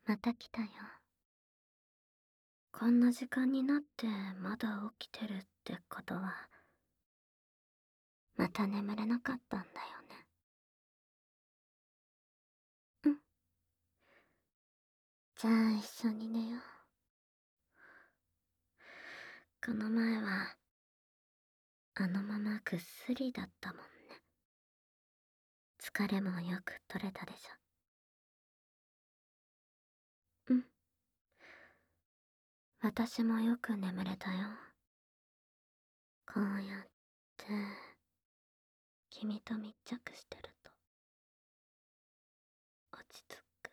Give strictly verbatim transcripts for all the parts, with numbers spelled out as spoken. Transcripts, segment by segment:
また来たよ。こんな時間になってまだ起きてるってことは、また眠れなかったんだよね。うん。じゃあ一緒に寝よう。この前は、あのままぐっすりだったもんね。疲れもよく取れたでしょ。うん。私もよく眠れたよ。こうやって、君と密着してると、落ち着く。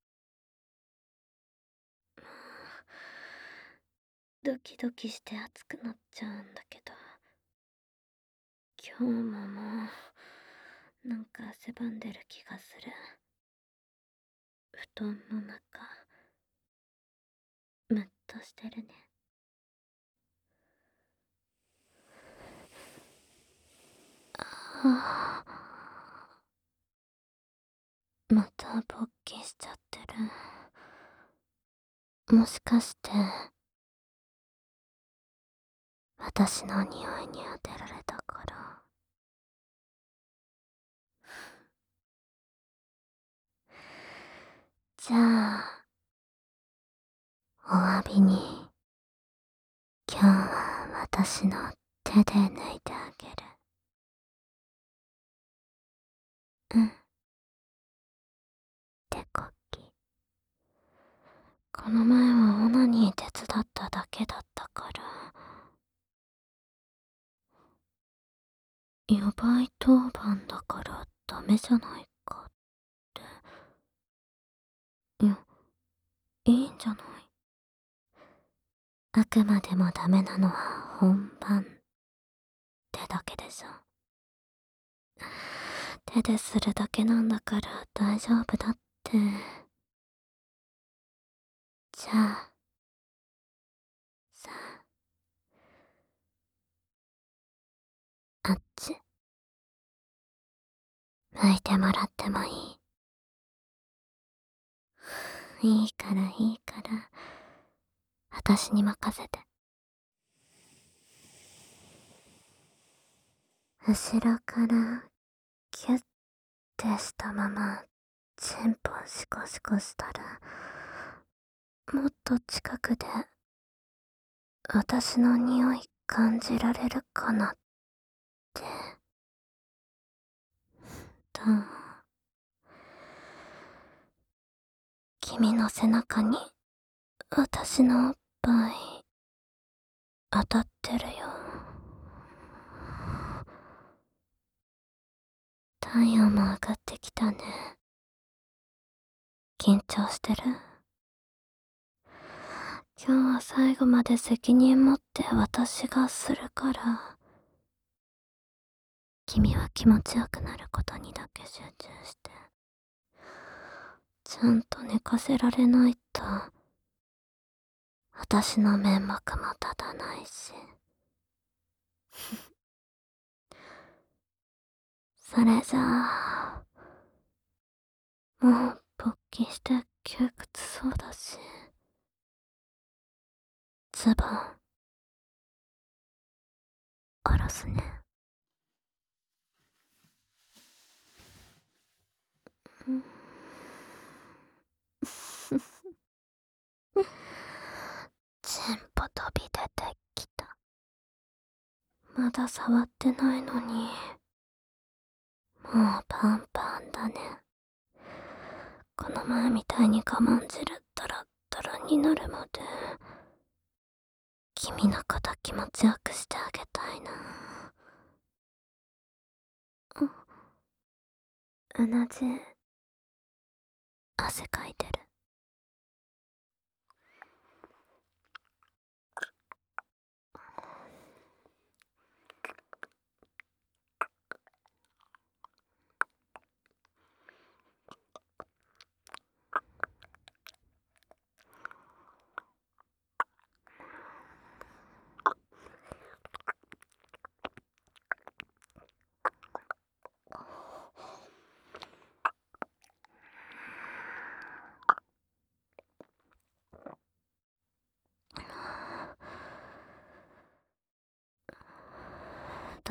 ドキドキして熱くなっちゃうんだけど、今日ももう、なんか汗ばんでる気がする。布団の中、ムッとしてるね。はあ、また勃起しちゃってる。もしかして、私の匂いに当てられたから。じゃあ、お詫びに、今日は私の手で抜いてあげる。うん。手こき。この前はオナニー手伝っただけだったから、ヤバい当番だからダメじゃないかって。いや、いいんじゃない。あくまでもダメなのは本番ってだけでしょ。手でするだけなんだから大丈夫だって。じゃあ、さあ、あっち、向いてもらってもいい。いいからいいから、私に任せて。後ろからキュッてしたままチンポシコシコしたら、もっと近くで私の匂い感じられるかなって。と、君の背中に私のおっぱい当たってるよ。体温も上がってきたね。緊張してる？今日は最後まで責任持って私がするから、君は気持ちよくなることにだけ集中して、ちゃんと寝かせられないと私の面目も立たないし。それじゃあ、もう勃起して窮屈そうだし、ズボン下ろすね。うん。チンポ飛び出てきた。まだ触ってないのに、もうパンパンだね。この前みたいに我慢汁ダラッダラになるまで、君のこと気持ちよくしてあげたいな。うなじ、汗かいてる。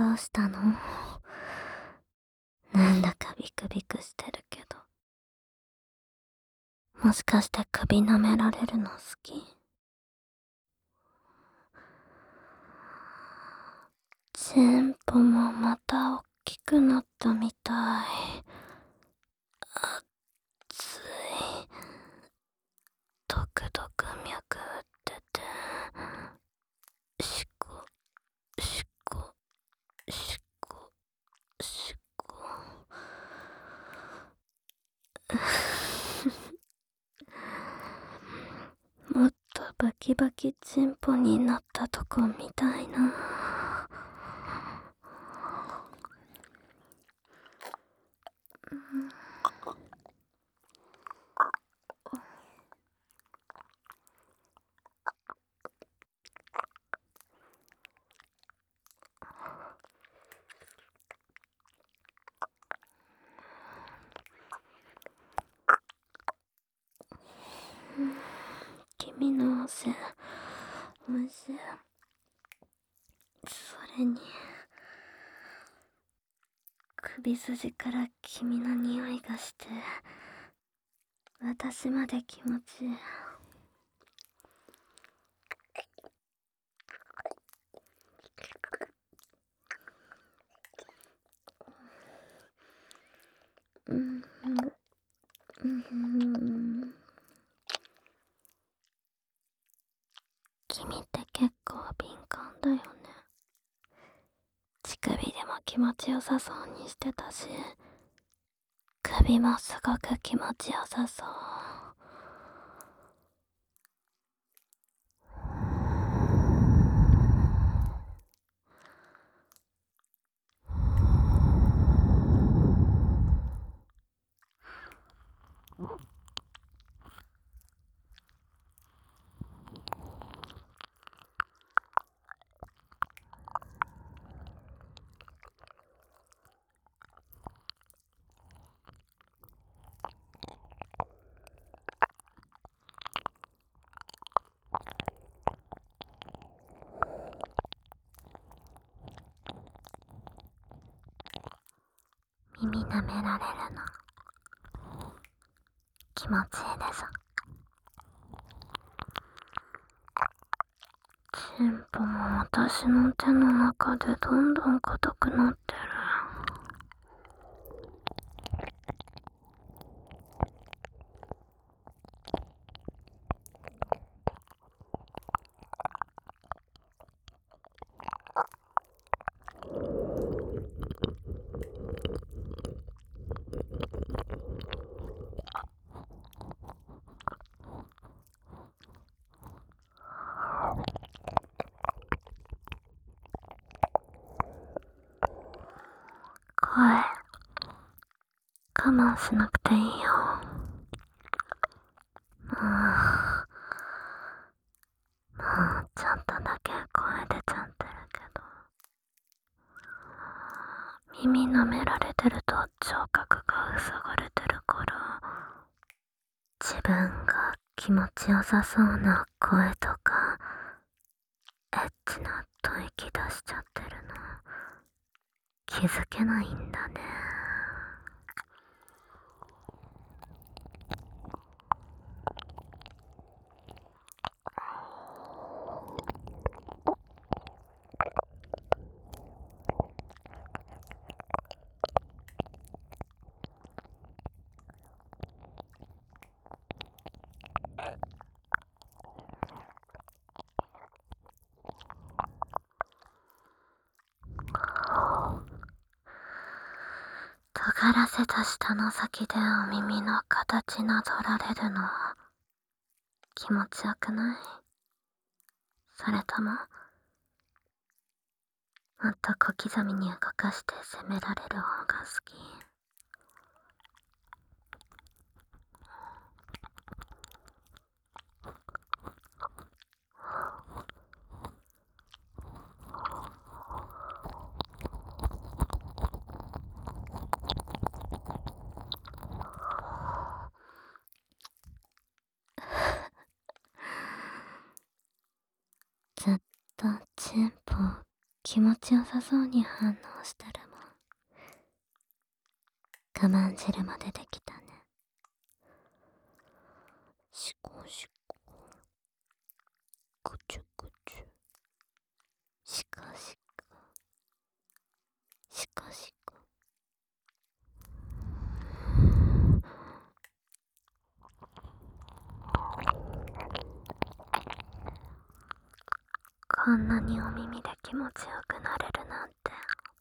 どうしたの？なんだかビクビクしてるけど。もしかして首舐められるの好き？チンポもまたおっきくなったみたい。つい、ドクドク脈打ってて、しこ、しこ、しこ、しこ。もっとバキバキチンポになったとこみたいな。君の汗おいしい。それに首筋から君の匂いがして私まで気持ちいい。うんうんうん君って結構敏感だよね。乳首でも気持ちよさそうにしてたし、首もすごく気持ちよさそう。耳舐められるの気持ちいいでしょ。チンポも私の手の中でどんどん硬くなってる。声我慢しなくていいよ。もうもうちょっとだけ声出ちゃってるけど、耳舐められてると聴覚が塞がれてるから、自分が気持ちよさそうな声とかエッチな吐息出しちゃってるの気づけないんだね。尖らせた舌の先でお耳の形なぞられるの気持ちよくない？それとももっと小刻みに動かして責められる方が好き？ずっとチンポ気持ちよさそうに反応してるもん。我慢汁も出てきたね。しこしこ、ぐちゅぐちゅ、しかしか、しかしか。こんなにお耳で気持ちよくなれるなんて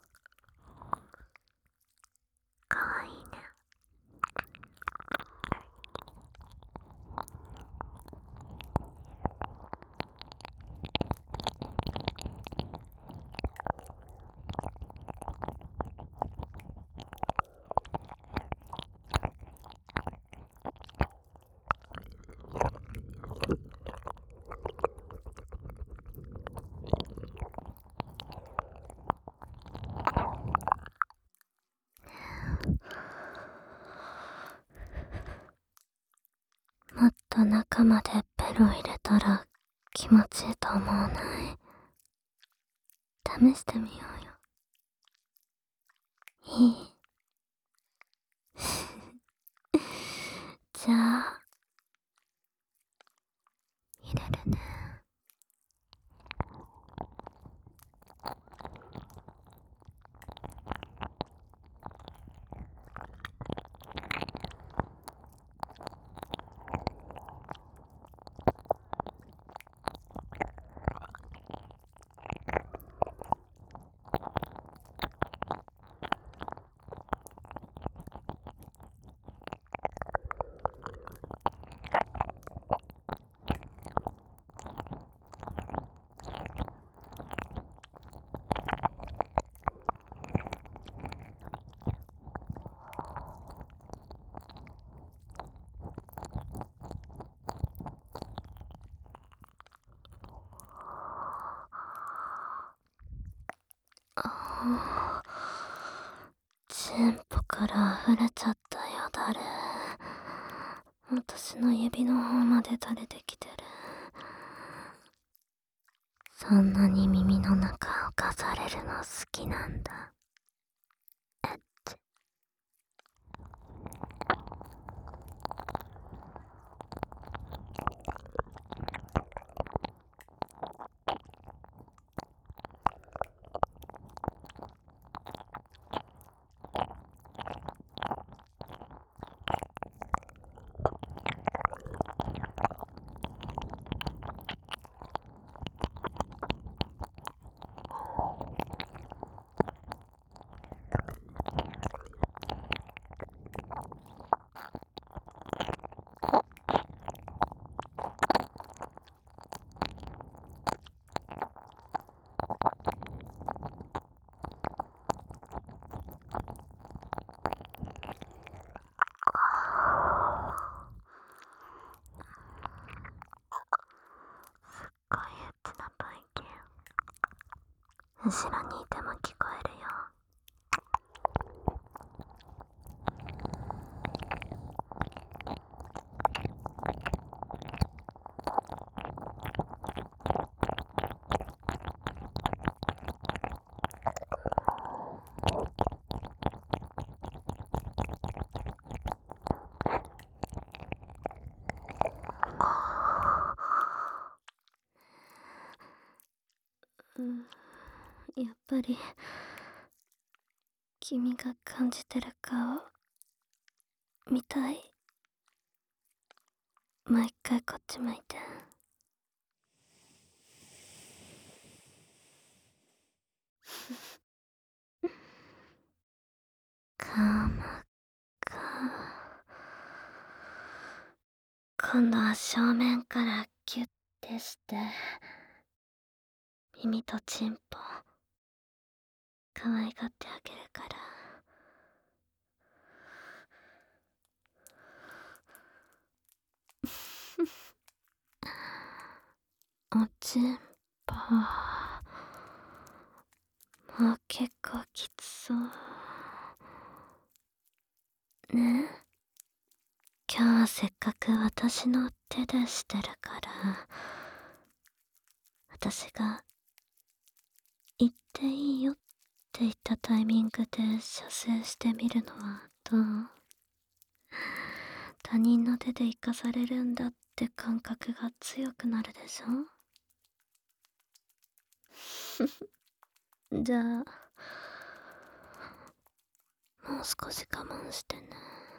かわいいね。もっと中までベロ入れたら気持ちいいと思わない？試してみようよ。いい？じゃあ入れるね。あー、チンポから溢れちゃったよだれ。私の指の方まで垂れてきてる。そんなに耳の中をかされるの好きなんだ。えっち。こういうつな吐息、後ろにいても聞こえるよ。うん、やっぱり君が感じてる顔見たい。もう一回こっち向いて。かまか。今度は正面からキュッてして耳とチンポ可愛がってあげるから。おちんぽもう結構きつそうね。今日はせっかく私の手でしてるから、私が行っていいよって言ったタイミングで射精してみるのはどう？他人の手で生かされるんだって感覚が強くなるでしょ？じゃあ、もう少し我慢してね。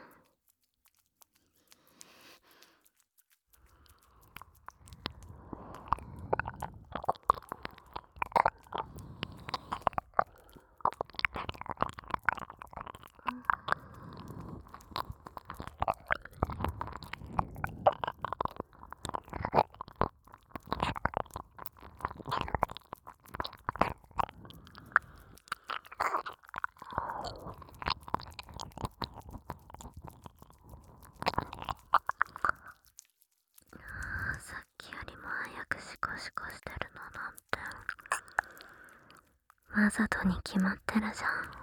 さっきよりも早くシコシコしてるのなんてわざとに決まってるじゃん。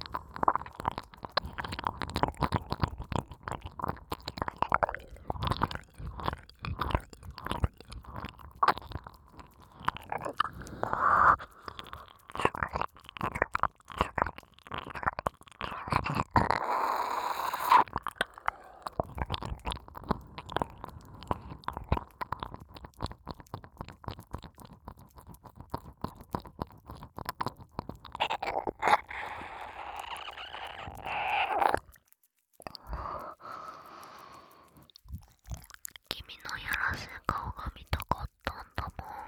君のやらせ顔が見たかったんだもん。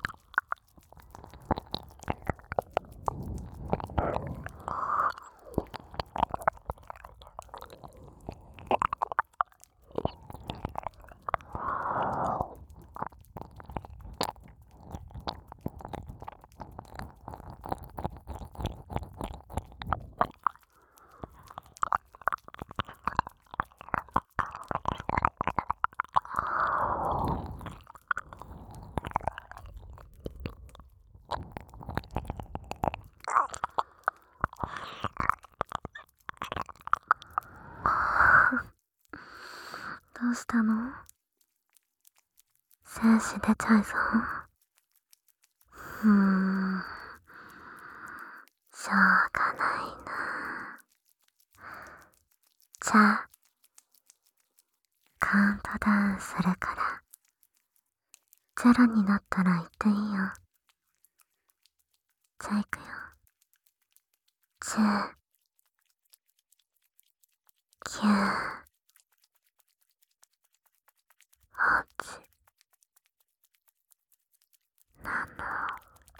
どうしたの？精子出ちゃいそう？うーん、しょうがないな。じゃあ、カウントダウンするから、ゼロになったら言っていいよ。じゃあ行くよ。じゅう、きゅう、はち、なな、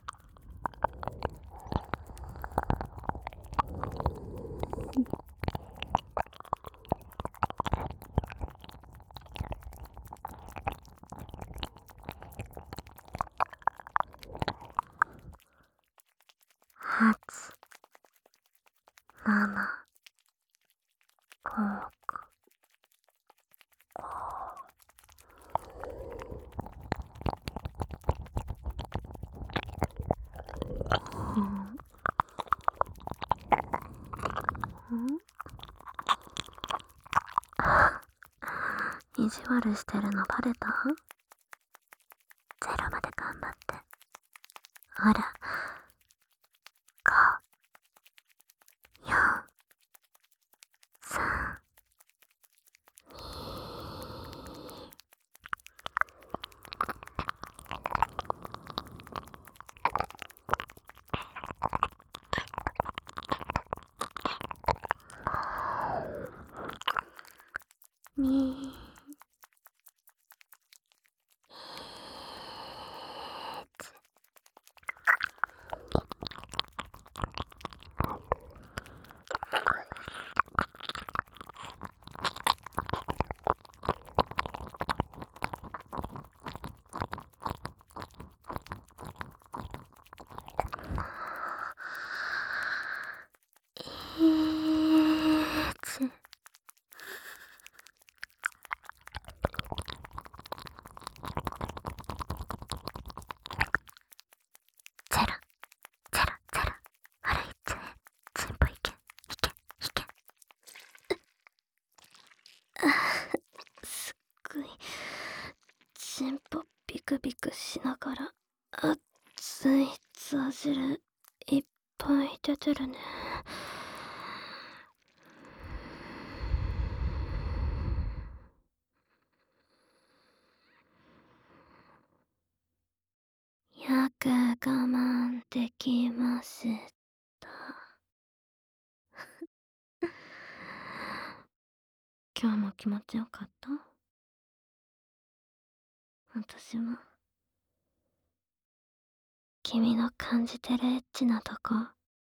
はち、なな、ご、うん、意地悪してるのバレた？ゼロまで頑張って。ほら、ご、よん、さん、に、いち。ゼロ、ゼロ、ゼロ。ほら、いっちゃえ。チンポいけ、いけ、いけ。あ、すっごい。チンポビクビクしながら、熱いザジルてるね。よく我慢できました。今日も気持ちよかった？私は君の感じてるエッチなとこ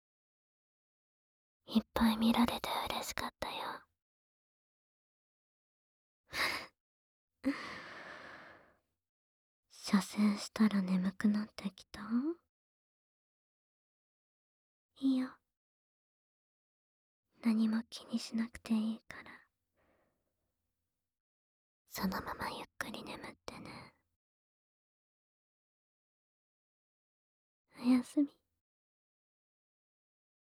いっぱい見られて嬉しかったよ。射精したら眠くなってきた？いいよ。何も気にしなくていいから。そのままゆっくり眠ってね。おやすみ。